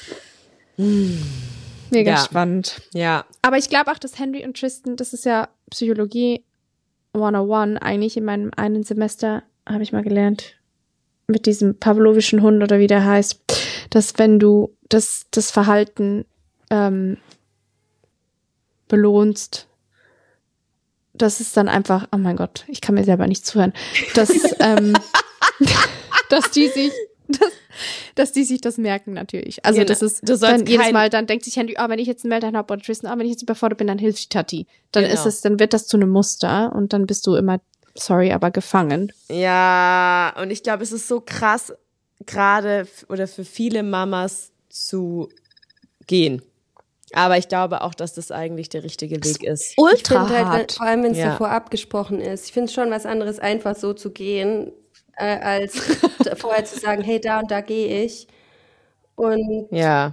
Mega Ja. spannend. Ja. Aber ich glaube auch, dass Henry und Tristan, das ist ja Psychologie hundertundeins eigentlich. In meinem einen Semester habe ich mal gelernt, mit diesem pavlovischen Hund oder wie der heißt, dass wenn du das, das Verhalten ähm, belohnst, das ist dann einfach, oh mein Gott, ich kann mir selber nicht zuhören, dass, ähm, dass die sich, dass, dass die sich das merken natürlich. Also Genau. das ist Du sollst dann jedes kein- Mal, dann denkt sich Henry, ah, wenn ich jetzt einen Meltdown habe oder Tristan, ah, wenn ich jetzt überfordert bin, dann hilft die Tati. Dann Genau. ist es, dann wird das zu einem Muster und dann bist du immer, sorry, aber gefangen. Ja, und ich glaube, es ist so krass, gerade f- oder für viele Mamas zu gehen. Aber ich glaube auch, dass das eigentlich der richtige Weg ist. Ich Ultra finde halt, wenn, hart. vor allem wenn es Ja. davor abgesprochen ist, ich finde es schon was anderes, einfach so zu gehen, äh, als vorher zu sagen, hey, da und da gehe ich. Und Ja.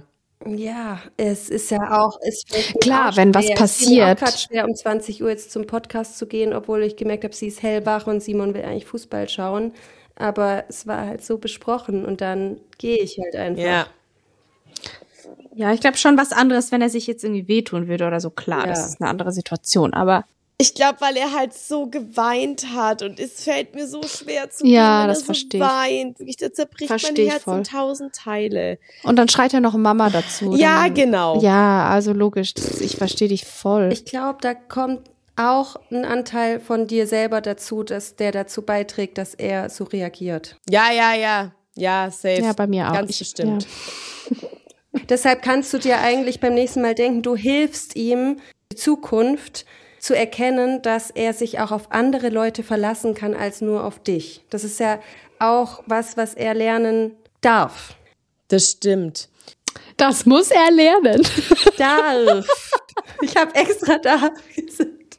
Ja, es ist ja auch, es fällt mir Klar, auch wenn was schwer. Es fiel mir auch passiert. grad schwer, um zwanzig Uhr jetzt zum Podcast zu gehen, obwohl ich gemerkt habe, sie ist hellwach und Simon will eigentlich Fußball schauen. Aber es war halt so besprochen und dann gehe ich halt einfach. Ja. Ja, ich glaube schon was anderes, wenn er sich jetzt irgendwie wehtun würde oder so. Klar, Ja. das ist eine andere Situation. Aber Ich glaube, weil er halt so geweint hat und es fällt mir so schwer zu Ja, gehen, wenn das er so versteh ich. weint. Wirklich, da zerbricht mein Versteh ich Herz voll. in tausend Teile. und dann schreit er noch Mama dazu. Ja, dann, genau. Ja, also logisch. Das, ich verstehe dich voll. Ich glaube, da kommt auch ein Anteil von dir selber dazu, dass der dazu beiträgt, dass er so reagiert. Ja, ja, ja. Ja, safe. Ja, bei mir auch. Ganz Ich- bestimmt. Deshalb kannst du dir eigentlich beim nächsten Mal denken, du hilfst ihm, die Zukunft zu erkennen, dass er sich auch auf andere Leute verlassen kann als nur auf dich. Das ist ja auch was, was er lernen darf. Das stimmt. Das muss er lernen. Darf. Ich habe extra da gesagt.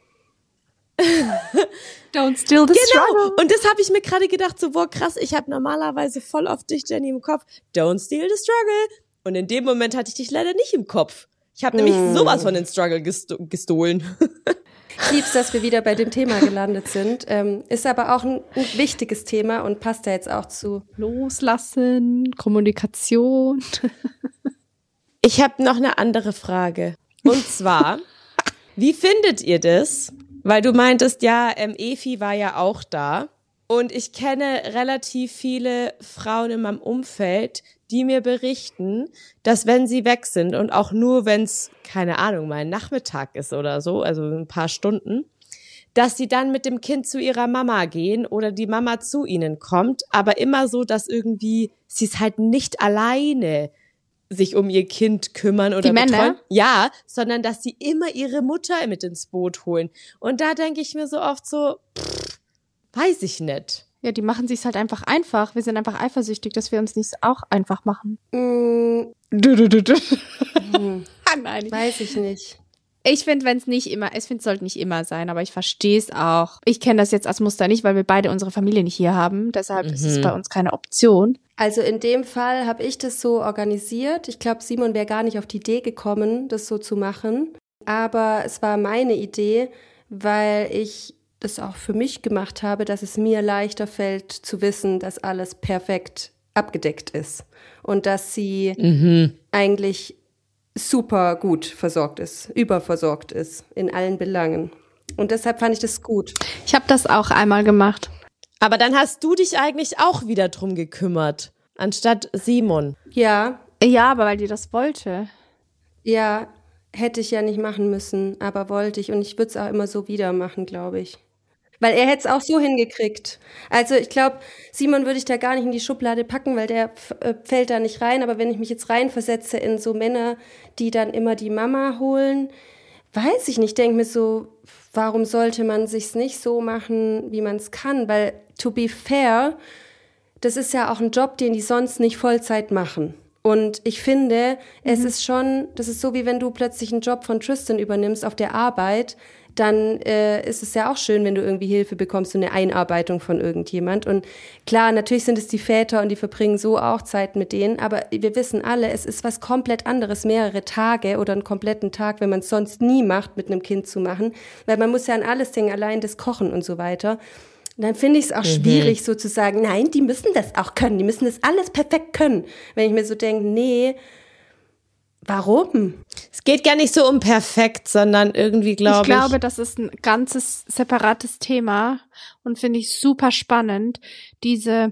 Don't steal the Genau. Und das habe ich mir gerade gedacht, so, boah, krass, ich habe normalerweise voll oft dich, Jenny, im Kopf. Don't steal the struggle. Und in dem Moment hatte ich dich leider nicht im Kopf. Ich habe nämlich sowas von den Struggle gesto- gestohlen. Ich lieb's, dass wir wieder bei dem Thema gelandet sind. Ähm, ist aber auch ein, ein wichtiges Thema und passt da jetzt auch zu. Loslassen, Kommunikation. Ich habe noch eine andere Frage. Und zwar, wie findet ihr das? Weil du meintest, ja, ähm, Efi war ja auch da. Und ich kenne relativ viele Frauen in meinem Umfeld, die mir berichten, dass wenn sie weg sind und auch nur, wenn es, keine Ahnung, mal ein Nachmittag ist oder so, also ein paar Stunden, dass sie dann mit dem Kind zu ihrer Mama gehen oder die Mama zu ihnen kommt, aber immer so, dass irgendwie sie es halt nicht alleine sich um ihr Kind kümmern oder Die Männer? betreuen. Ja, sondern dass sie immer ihre Mutter mit ins Boot holen. Und da denke ich mir so oft so, pff, weiß ich nicht. Ja, die machen sich's halt einfach einfach. Wir sind einfach eifersüchtig, dass wir uns nicht auch einfach machen. Mm, Du, du, du, du. Ah, nein. weiß ich nicht. Ich finde, wenn es nicht immer, ich finde, es sollte nicht immer sein, aber ich verstehe es auch. Ich kenne das jetzt als Muster nicht, weil wir beide unsere Familie nicht hier haben. Deshalb ist es bei uns keine Option. Also in dem Fall habe ich das so organisiert. Ich glaube, Simon wäre gar nicht auf die Idee gekommen, das so zu machen. Aber es war meine Idee, weil ich das auch für mich gemacht habe, dass es mir leichter fällt zu wissen, dass alles perfekt abgedeckt ist. Und dass sie eigentlich super gut versorgt ist, überversorgt ist in allen Belangen. Und deshalb fand ich das gut. Ich habe das auch einmal gemacht. Aber dann hast du dich eigentlich auch wieder drum gekümmert, anstatt Simon. Ja, Ja, aber weil die das wollte. ja, hätte ich ja nicht machen müssen, aber wollte ich. Und ich würde es auch immer so wieder machen, glaube ich. Weil er hätte es auch so hingekriegt. Also ich glaube, Simon würde ich da gar nicht in die Schublade packen, weil der f- äh, fällt da nicht rein. Aber wenn ich mich jetzt reinversetze in so Männer, die dann immer die Mama holen, weiß ich nicht. Ich denke mir so, warum sollte man sich's nicht so machen, wie man es kann? Weil, to be fair, das ist ja auch ein Job, den die sonst nicht Vollzeit machen. Und ich finde, es ist schon, das ist so, wie wenn du plötzlich einen Job von Tristan übernimmst auf der Arbeit, dann äh, ist es ja auch schön, wenn du irgendwie Hilfe bekommst und eine Einarbeitung von irgendjemand. Und klar, natürlich sind es die Väter und die verbringen so auch Zeit mit denen, aber wir wissen alle, es ist was komplett anderes, mehrere Tage oder einen kompletten Tag, wenn man es sonst nie macht, mit einem Kind zu machen, weil man muss ja an alles denken, allein das Kochen und so weiter. Und dann finde ich es auch schwierig, so zu sagen, nein, die müssen das auch können, die müssen das alles perfekt können. Wenn ich mir so denke, nee, warum? Es geht gar nicht so um perfekt, sondern irgendwie, glaube Ich ich. glaube, das ist ein ganzes separates Thema und finde ich super spannend, diese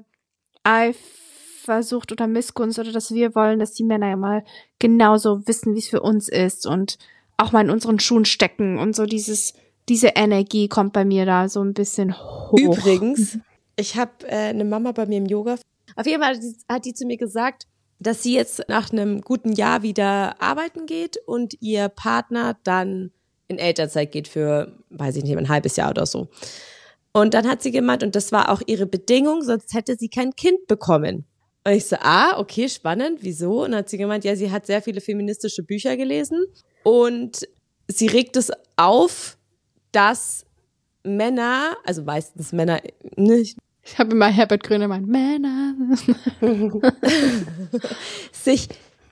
Eifersucht oder Missgunst oder dass wir wollen, dass die Männer ja mal genauso wissen, wie es für uns ist und auch mal in unseren Schuhen stecken und so dieses, diese Energie kommt bei mir da so ein bisschen hoch. Übrigens, ich habe äh, eine Mama bei mir im Yoga. Auf jeden Fall hat die, hat die zu mir gesagt, dass sie jetzt nach einem guten Jahr wieder arbeiten geht und ihr Partner dann in Elternzeit geht für, weiß ich nicht, ein halbes Jahr oder so. Und dann hat sie gemeint, und das war auch ihre Bedingung, sonst hätte sie kein Kind bekommen. Und ich so, ah, okay, spannend, wieso? Und dann hat sie gemeint, ja, sie hat sehr viele feministische Bücher gelesen und sie regt es auf, dass Männer, also meistens Männer, nicht, Ich habe immer Herbert Grönemeyer, Männer. sich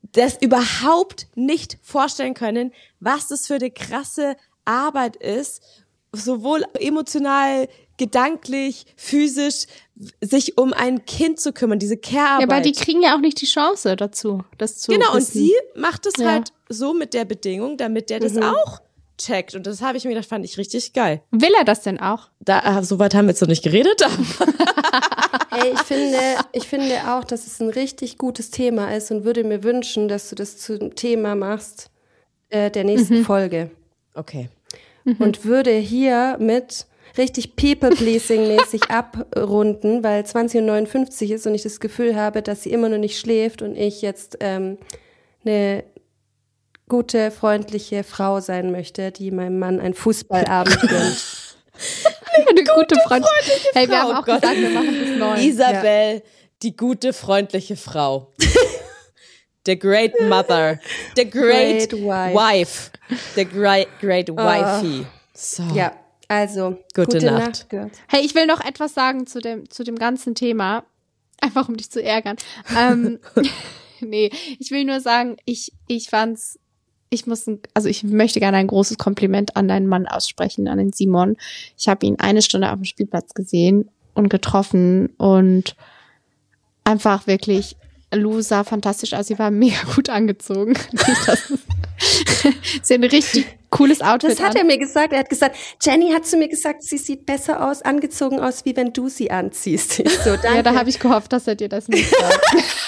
das überhaupt nicht vorstellen können, was das für eine krasse Arbeit ist, sowohl emotional, gedanklich, physisch, sich um ein Kind zu kümmern, diese Care-Arbeit. Ja, aber die kriegen ja auch nicht die Chance dazu, das zu Genau, wissen. und sie macht es Ja. halt so mit der Bedingung, damit der das Mhm. auch checkt. Und das habe ich mir gedacht, fand ich richtig geil. Will er das denn auch? Da, äh, soweit haben wir jetzt noch nicht geredet. Hey, ich finde, ich finde auch, dass es ein richtig gutes Thema ist und würde mir wünschen, dass du das zum Thema machst äh, der nächsten Mhm. Folge. Okay. Und würde hier mit richtig People-Pleasing-mäßig abrunden, weil zwanzig Uhr neunundfünfzig ist und ich das Gefühl habe, dass sie immer noch nicht schläft und ich jetzt ähm, eine gute, freundliche Frau sein möchte, die meinem Mann einen Fußballabend gönnt. Eine gute Freundin. Hey, wir Frau, haben auch oh Gott. gesagt, wir machen bis neun. Isabel, die gute, freundliche Frau. The great mother. The great, Great wife. wife. The great, great wifey. So. Ja, also, Gute gute, Nacht. Nacht, Girls. Hey, ich will noch etwas sagen zu dem, zu dem ganzen Thema. Einfach um dich zu ärgern. ähm, nee, ich will nur sagen, ich, ich fand's, ich muss, ein, also ich möchte gerne ein großes Kompliment an deinen Mann aussprechen, an den Simon. Ich habe ihn eine Stunde auf dem Spielplatz gesehen und getroffen und einfach wirklich, Lou sah fantastisch aus, sie war mega gut angezogen. Nicht, dass- Sie hat ein richtig cooles Outfit Das hat an. er mir gesagt. Er hat gesagt, Jenny hat zu mir gesagt, sie sieht besser aus, angezogen aus, wie wenn du sie anziehst. Ich so, danke. Ja, da habe ich gehofft, dass er dir das nicht sagt.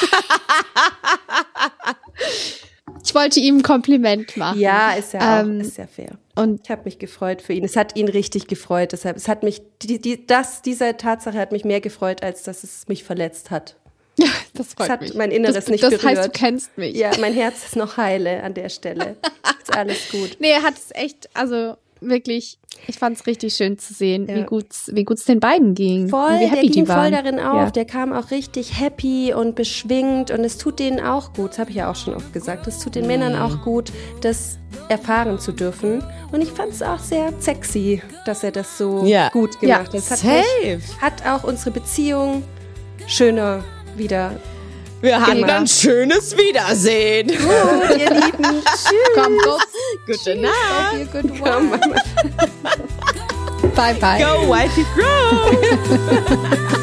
Ich wollte ihm ein Kompliment machen. Ja, ist ja auch, Ähm, ist ja fair. Und Ich habe mich gefreut für ihn. Es hat ihn richtig gefreut. Deshalb, es hat mich, die, die, das, diese Tatsache hat mich mehr gefreut, als dass es mich verletzt hat. das freut hat mich. mein Inneres das, nicht Das heißt, du berührt. kennst mich. Ja, mein Herz ist noch heile an der Stelle. Ist alles gut. Nee, er hat es echt, also wirklich, ich fand es richtig schön zu sehen, Ja. wie gut's, wie gut's den beiden ging. Voll, und wie der happy ging die waren. voll darin auf. Ja. Der kam auch richtig happy und beschwingt und es tut denen auch gut. Das habe ich ja auch schon oft gesagt. Es tut den Männern auch gut, das erfahren zu dürfen. Und ich fand es auch sehr sexy, dass er das so Ja. gut Ja, gemacht hat. Das hat, safe. mich, hat auch unsere Beziehung schöner wieder. Wir hatten Immer. ein schönes Wiedersehen. Gut, ihr Lieben. Tschüss. Komm, go, Gute Nacht. be a good Komm, one. Bye, bye. Go, wifey, grow.